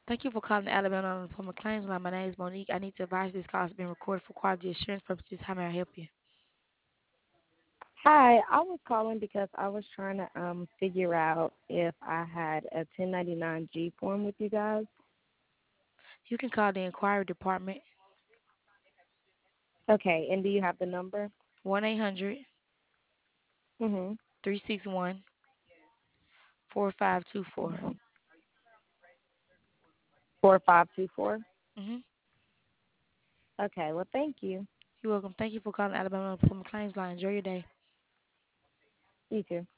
Thank you for calling the Alabama Unemployment Claims Line. My name is Monique. I need to advise this call is being recorded for quality assurance purposes. How may I help you? Hi, I was calling because I was trying to figure out if I had a 1099-G form with you guys. You can call the inquiry department Okay, and do you have the number? 1-800 Mhm. 361 4524. 4524. Mm-hmm. Okay, well, thank you. You're welcome. Thank you for calling Alabama Unemployment Claims Line. Enjoy your day. You too.